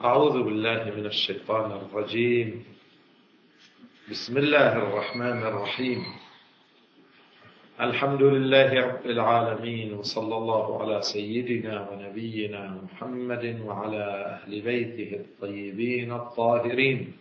أعوذ بالله من الشيطان الرجيم. بسم الله الرحمن الرحيم. الحمد لله رب العالمين، وصلى الله على سيدنا ونبينا محمد وعلى أهل بيته الطيبين الطاهرين،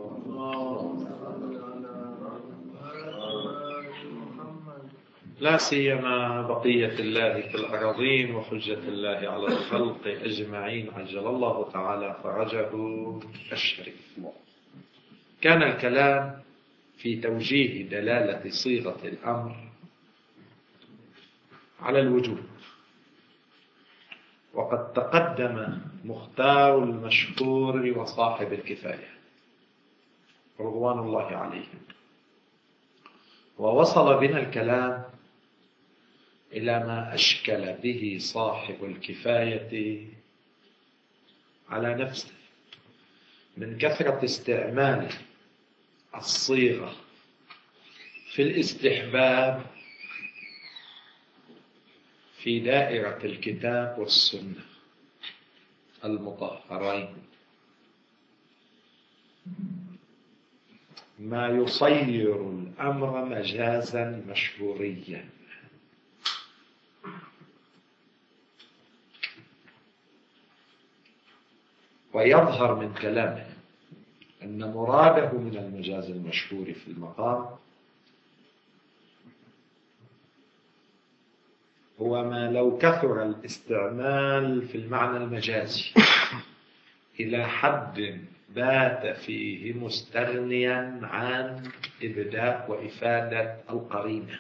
لا سيما بقية الله في الأراضين وحجة الله على الخلق أجمعين، عجل الله تعالى فرجه الشريف. كان الكلام في توجيه دلالة صيغة الأمر على الوجوب، وقد تقدم مختار المشهور وصاحب الكفاية رضوان الله عليهم، ووصل بنا الكلام إلى ما أشكل به صاحب الكفاية على نفسه من كثرة استعمال الصيغة في الاستحباب في دائرة الكتاب والسنة المطهرين، ما يصير الأمر مجازا مشهوريا. ويظهر من كلامه أن مراده من المجاز المشهور في المقام هو ما لو كثر الاستعمال في المعنى المجازي إلى حد بات فيه مستغنيا عن إبداء وإفادة القرينة.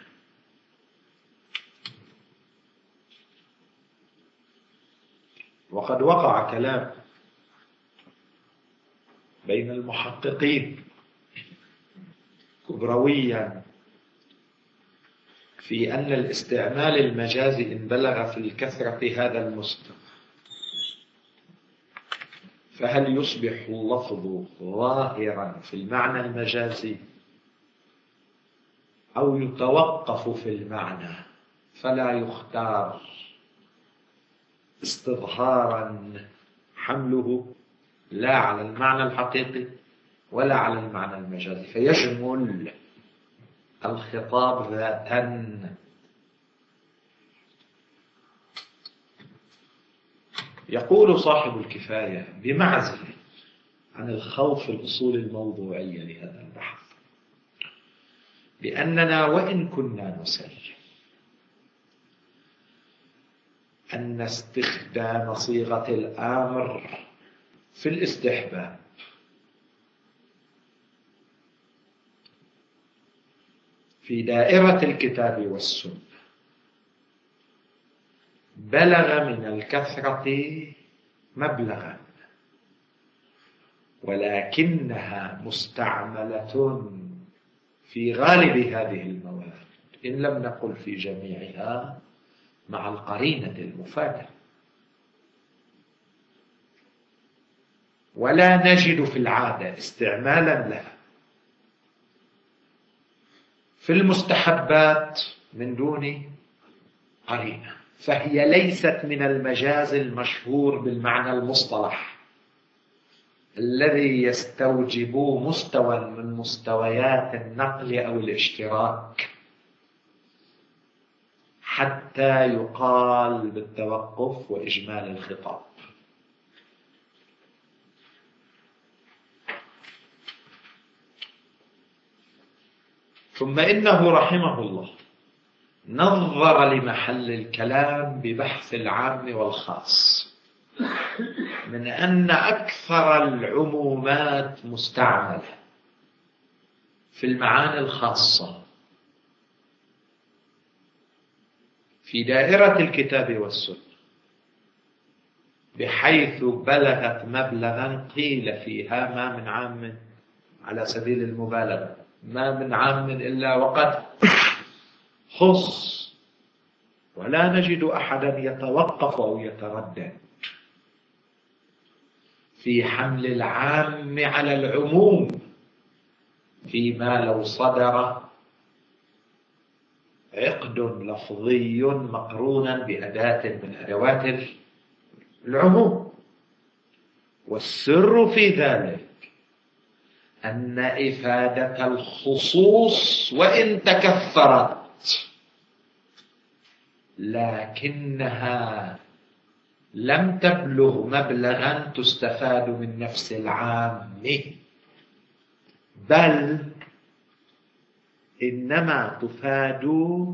وقد وقع كلام بين المحققين كبرويا في أن الاستعمال المجازي إن بلغ في الكثرة هذا المستوى فهل يصبح اللفظ ظاهرا في المعنى المجازي أو يتوقف في المعنى فلا يختار استظهارا حمله لا على المعنى الحقيقي ولا على المعنى المجازي، فيشمل الخطاب ذاتا. يقول صاحب الكفاية بمعزل عن الخوف الأصول الموضوعية لهذا البحث بأننا وإن كنا نسلم أن استخدام صيغة الأمر في الاستحباب في دائرة الكتاب والسنة بلغ من الكثرة مبلغا، ولكنها مستعملة في غالب هذه الموارد إن لم نقل في جميعها مع القرينة المفادة، ولا نجد في العادة استعمالا لها في المستحبات من دون قرينة، فهي ليست من المجاز المشهور بالمعنى المصطلح الذي يستوجب مستوى من مستويات النقل أو الاشتراك حتى يقال بالتوقف وإجمال الخطاب. ثم إنه رحمه الله نظر لمحل الكلام ببحث العام والخاص من أن أكثر العمومات مستعملة في المعاني الخاصة في دائرة الكتاب والسنة بحيث بلغت مبلغا قيل فيها ما من عام على سبيل المبالغة ما من عام إلا وقد خص، ولا نجد أحدا يتوقف أو يتردد في حمل العام على العموم فيما لو صدر عقد لفظي مقرونا بأداة من أدوات العموم. والسر في ذلك أن إفادة الخصوص وإن تكثرت لكنها لم تبلغ مبلغا تستفاد من نفس العام، بل إنما تفاد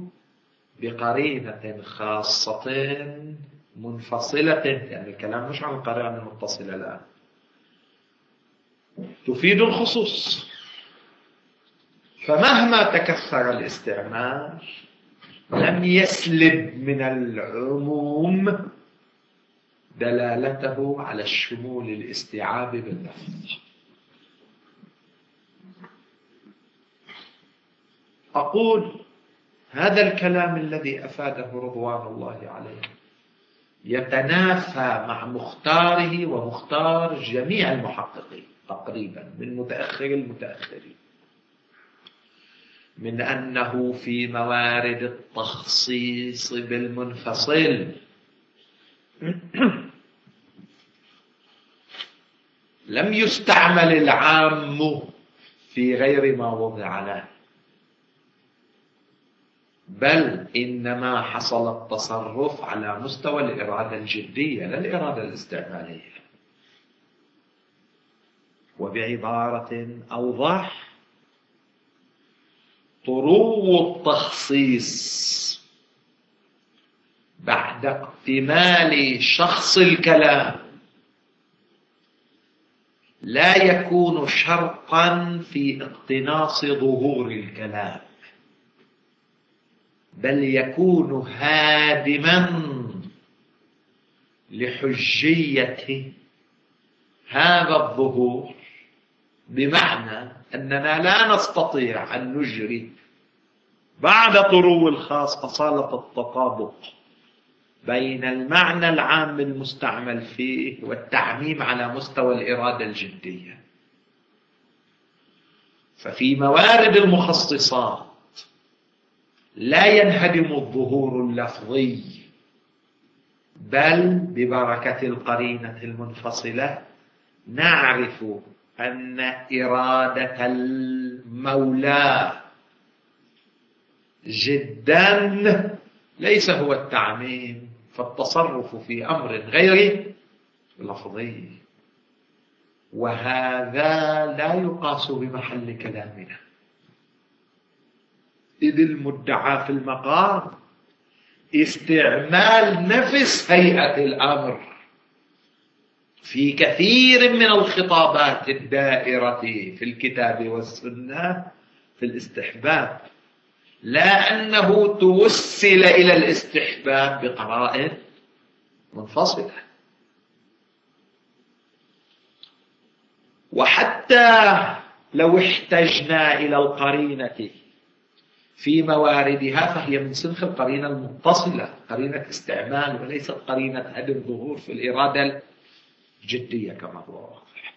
بقرينة خاصة منفصلة، يعني الكلام مش عن القرينة المتصلة الآن، تفيد الخصوص. فمهما تكثر الاستعمال لم يسلب من العموم دلالته على الشمول الاستيعابي باللفظ. أقول هذا الكلام الذي أفاده رضوان الله عليه يتنافى مع مختاره ومختار جميع المحققين تقريبا من متأخر المتأخرين، من أنه في موارد التخصيص بالمنفصل لم يستعمل العام في غير ما وضع له، بل إنما حصل التصرف على مستوى الإرادة الجدية لا الإرادة الاستعمالية. وبعبارة أوضح، طرو التخصيص بعد اكتمال شخص الكلام لا يكون شرطا في اقتناص ظهور الكلام، بل يكون هادما لحجية هذا الظهور، بمعنى أننا لا نستطيع أن نجري بعد طرو الخاص أصالة التطابق بين المعنى العام المستعمل فيه والتعميم على مستوى الإرادة الجدية. ففي موارد المخصصات لا ينهدم الظهور اللفظي، بل ببركة القرينة المنفصلة نعرف أن إرادة المولى جدا ليس هو التعميم، فالتصرف في أمر غير لفظي، وهذا لا يقاس بمحل كلامنا، إذ المدعى في المقام استعمال نفس هيئة الأمر في كثير من الخطابات الدائرة في الكتاب والسنة في الاستحباب، لا أنه توسل إلى الاستحباب بقرائن منفصلة. وحتى لو احتجنا إلى القرينة في مواردها فهي من صنف القرينة المتصلة، قرينة استعمال وليست قرينة هدم ظهور في الإرادة الجدية كما هو واضح.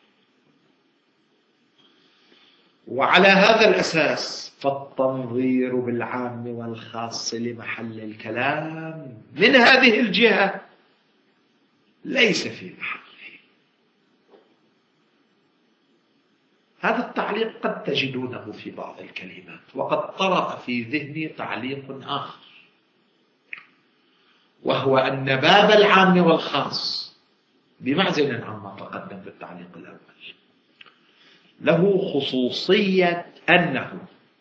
وعلى هذا الأساس فالتنظير بالعام والخاص لمحل الكلام من هذه الجهة ليس في محله. هذا التعليق قد تجدونه في بعض الكلمات، وقد طرأ في ذهني تعليق آخر، وهو أن باب العام والخاص بمعزل عما تقدم في التعليق الأول له خصوصية أنه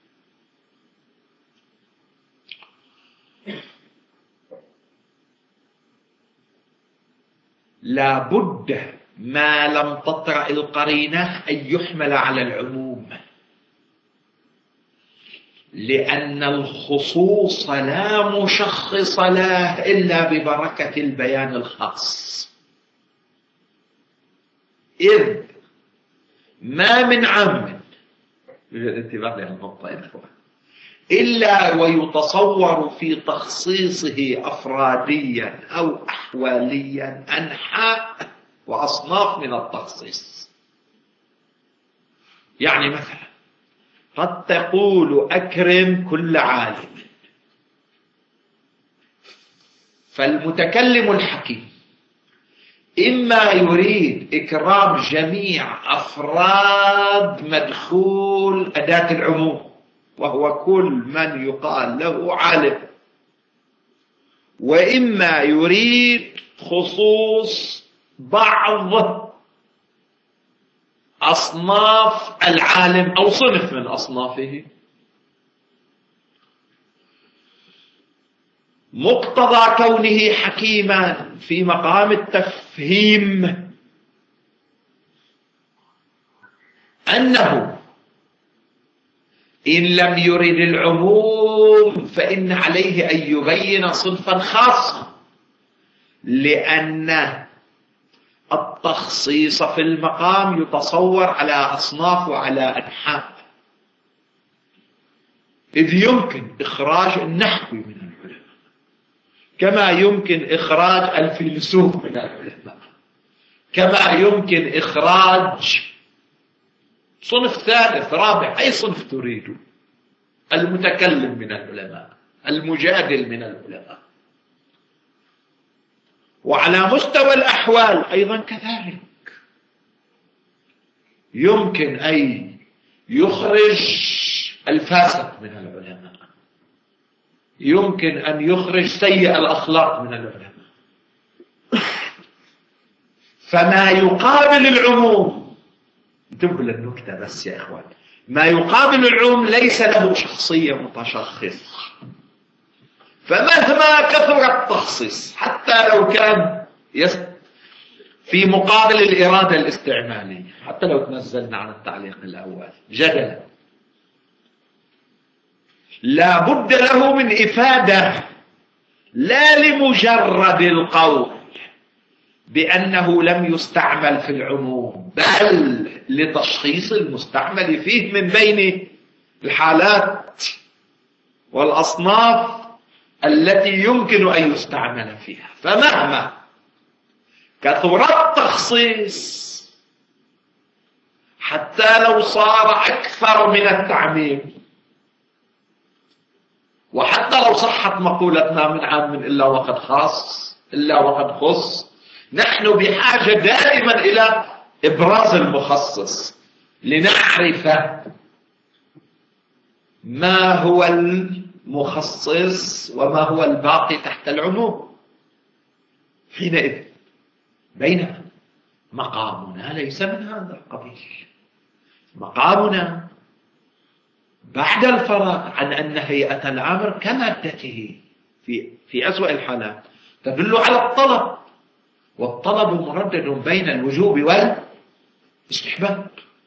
لا بد ما لم تطرأ القرينة أن يحمل على العموم، لأن الخصوص لا مشخص له إلا ببركة البيان الخاص، إذ ما من عام الانتباه للنقطة إلا ويتصور في تخصيصه أفراديا أو أحواليا أنحاء وأصناف من التخصيص. يعني مثلا قد تقول أكرم كل عالم، فالمتكلم الحكيم إما يريد إكرام جميع أفراد مدخول أداة العموم، وهو كل من يقال له عالم، وإما يريد خصوص بعض أصناف العالم أو صنف من أصنافه. مقتضى كونه حكيما في مقام التفهيم أنه إن لم يرد العموم فإن عليه أن يبين صنفا خاصا، لأن التخصيص في المقام يتصور على أصناف وعلى أنحاء، إذ يمكن إخراج النحوي من العلماء كما يمكن إخراج الفيلسوف من العلماء، كما يمكن إخراج صنف ثالث رابع، أي صنف تريد، المتكلم من العلماء، المجادل من العلماء. وعلى مستوى الأحوال أيضا كذلك يمكن أن يخرج الفاسق من العلماء، يمكن أن يخرج سيء الأخلاق من العلماء. فما يقابل العموم، انتبهوا للنكتة بس يا إخوان، ما يقابل العموم ليس له شخصية متشخصة، فمهما كثر التخصيص حتى لو كان في مقابل الإرادة الاستعمالية، حتى لو تنزلنا عن التعليق الأول جدلا، لا بد له من إفادة، لا لمجرد القول بأنه لم يستعمل في العموم، بل لتشخيص المستعمل فيه من بين الحالات والأصناف التي يمكن أن يستعمل فيها. فمهما كثر التخصيص حتى لو صار أكثر من التعميم، وحتى لو صحت مقولتنا من عام إلا وقد خاص إلا وقد خص، نحن بحاجة دائما إلى إبراز المخصص لنعرف ما هو المخصص وما هو الباقي تحت العموم. حينئذ بينما مقامنا ليس من هذا القبيل، مقامنا بعد الفراغ عن أن هيئة الأمر كمادته في أسوأ الحالات تدل على الطلب، والطلب مردد بين الوجوب والاستحباب.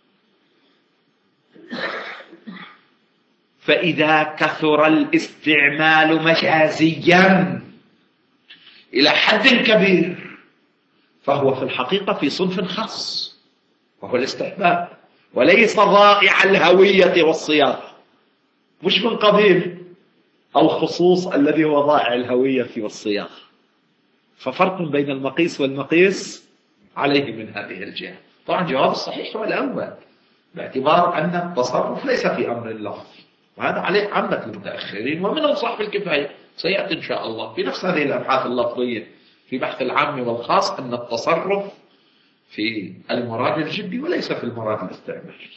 فإذا كثر الاستعمال مجازيا إلى حد كبير فهو في الحقيقة في صنف خاص وهو الاستحباب، وليس ضائع الهوية والصياغة، مش من قبيل الخصوص الذي هو ضائع الهوية والصياغة. ففرق بين المقيس والمقيس عليه من هذه الجهة. طبعا جواب الصحيح هو الأول، باعتبار أن التصرف ليس في أمر الله، وهذا عليه عامة المتأخرين ومنهم صاحب الكفاية، سيأتي إن شاء الله في نفس هذه الأبحاث اللفظية في بحث العام والخاص أن التصرف في المراد الجدي وليس في المراد الاستعمالي.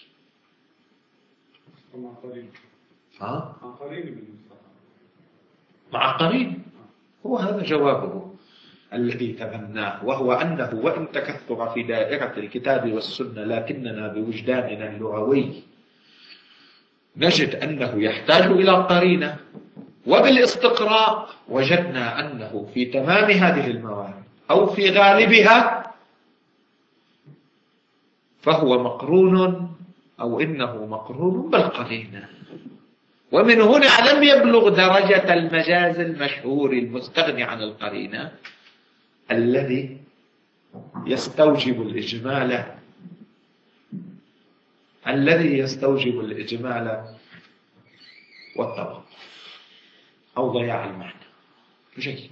مع قرين، هو هذا جوابه الذي تمناه، وهو أنه وإن تكثر في دائرة الكتاب والسنة لكننا بوجداننا اللغوي نجد أنه يحتاج إلى قرينة، وبالاستقراء وجدنا أنه في تمام هذه الموارد أو في غالبها فهو مقرون أو إنه مقرون بالقرينة. ومن هنا لم يبلغ درجة المجاز المشهور المستغني عن القرينة الذي يستوجب الإجمال والتوقف أو ضياع المعنى. جيد،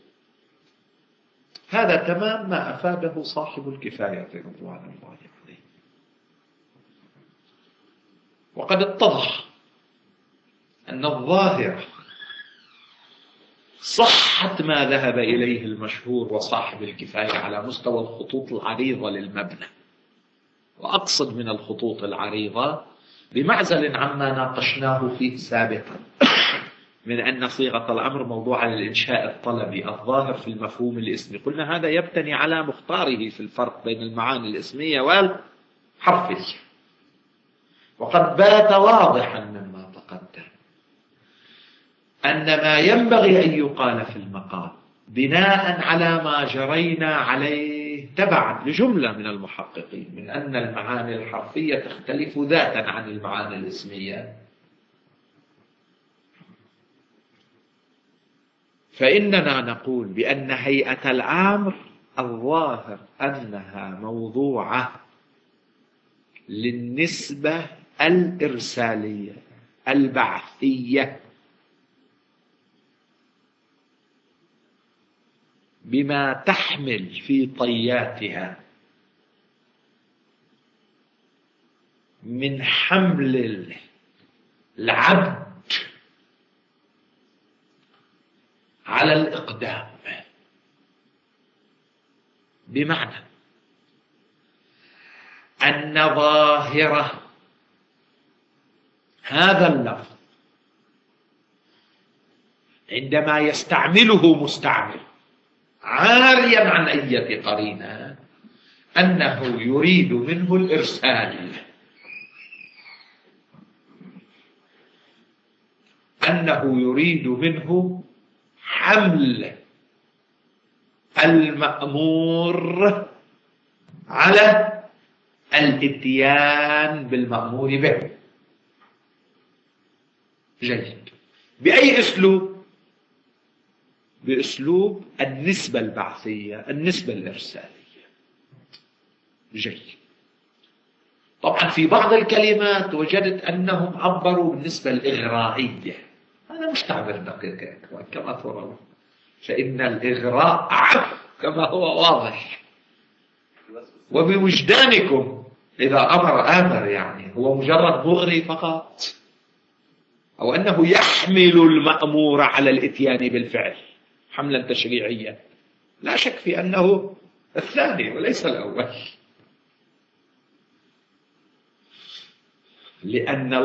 هذا تمام ما أفاده صاحب الكفاية رضوان الله عليه. وقد اتضح أن الظاهر صحة ما ذهب إليه المشهور وصاحب الكفاية على مستوى الخطوط العريضة للمبنى. وأقصد من الخطوط العريضة بمعزل عما ناقشناه فيه سابقا من أن صيغة الأمر موضوع الإنشاء الطلبي الظاهر في المفهوم الاسمي. قلنا هذا يبتني على مختاره في الفرق بين المعاني الاسمية والحرفية، وقد بات واضحا مما تقدم أن ما ينبغي أن يقال في المقام بناء على ما جرينا عليه تبعا لجملة من المحققين من أن المعاني الحرفية تختلف ذاتا عن المعاني الاسمية، فإننا نقول بأن هيئة الأمر الظاهر أنها موضوعة للنسبة الإرسالية البعثية بما تحمل في طياتها من حمل العبد على الإقدام، بمعنى أن ظاهرة هذا اللفظ عندما يستعمله مستعمل عاريا عن أي قرينة أنه يريد منه الإرسال، أنه يريد منه حمل المأمور على الاتيان بالمأمور به. جيد. بأي أسلوب؟ بأسلوب النسبة البعثية، النسبة الإرسالية. جيد. طبعا في بعض الكلمات وجدت أنهم عبروا بالنسبة الإغرائية، هذا مش تعبير دقيق كما ترون، فإن الإغراء عفو كما هو واضح، وبوجدانكم إذا أمر يعني هو مجرد مغري فقط، أو أنه يحمل المأمور على الإتيان بالفعل حملا تشريعيا، لا شك في أنه الثاني وليس الأول، لأن